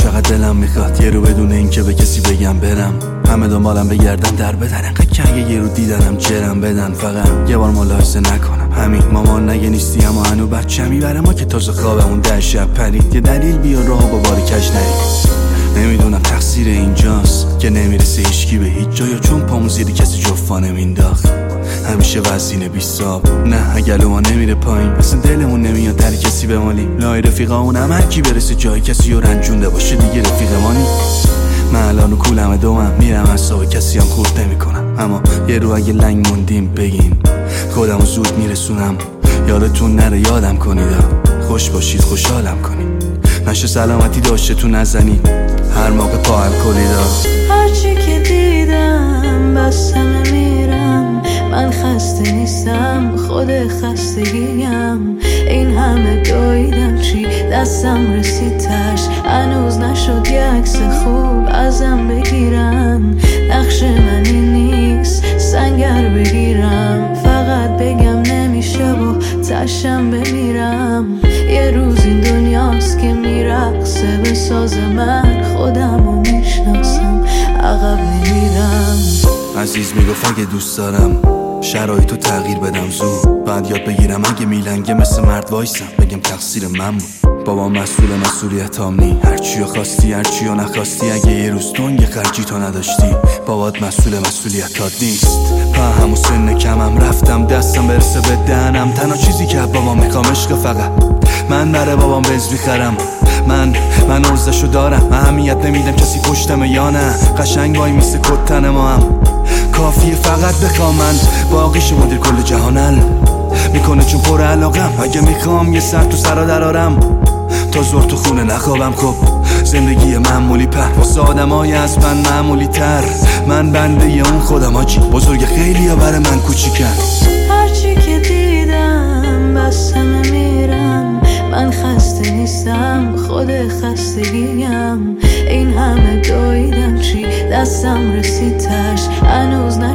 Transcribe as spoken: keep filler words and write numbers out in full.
چقدر دلم میخواد یه رو بدون این که به کسی بگم برم، همه دنبالم بگردن در بدن، انقدر که اگه یه رو دیدنم جرم بدن، فقط یه بار ملاحظه نکنم همین. مامان نگه نیستی اما هنو بچه میبره ما که تازه خوابمون در شب پرید، یه دلیل بیار راه با باری کش نرید. نمیدونم تقصیر اینجاست که نمیرسه هیچکی به هیچ جا، یا چون پامون زیر کسی جفا نمینداخت همیشه وزینه بیستاب. نه اگه ما نمیره پایین اصلا دلمون نمیاد در کسی بمالیم، لای رفیقامون هم هر کی برسه جای کسی رو رنجونده باشه دیگه رفیق ما نیست. من الان رو کولم دومم میرم اصاب کسی هم خورد نمی کنم، اما یه رو اگه لنگ موندیم بگین خودمو زود میرسونم. یادتون نره یادم کنید، خوش باشید خوشحالم کنید، نشه سلامتی داشته تو نزنید هر موقع پا هم کنید. هرچی که دیدم بس همه میرم، من خسته نیستم خود خستگیم، این همه دویدم چی دستم رسید تش، هنوز نشد یه عکس خوب ازم بگیرن، نقش من این نیست سنگر بگیرم، فقط بگم نمیشه و تشم بمیرم. یه روز این دنیاست که میرقصه به ساز من، خودم رو میشناسم عقب نمیرم. عزیز میگفت اگه دوست دارم شرایطو تغییر بدم زود، بعد یاد بگیرم اگه میلنگه مثل مرد وایسم بگم تقصیر من بود. بابا مسئول مسئولیت هم نی، هرچیو خواستی هرچیو نخواستی، اگه یه روز تنگ خرجی تو نداشتی بابات مسئول مسئولیتات نیست. په همون سن کمم رفتم دستم برسه به دهنم، تنها چیزی که بابا میخوام عشق، فقط من برای بابام بنز میخرم، من من ارزشو دارم، اهمیت نمیدم کسی پشتمه یا نه، قشنگ وای میسه کتن ما هم کافیه فقط بخوام، من باقیشو مدیر کل جهان حل میکنه چون پر علاقم، اگه میخوام یه سر تو سرا درارم تا زور تو خونه نخوابم. خب زندگی معمولی پر واسه آدمای از من معمولی تر، من بنده ی اون خودم آجی بزرگ خیلی ها برای من کوچیکن. هرچی که دیدم بس همه میرم، من خسته نیستم خود خستگیم، این همه دویدم چی دستم رسید تش، هنوز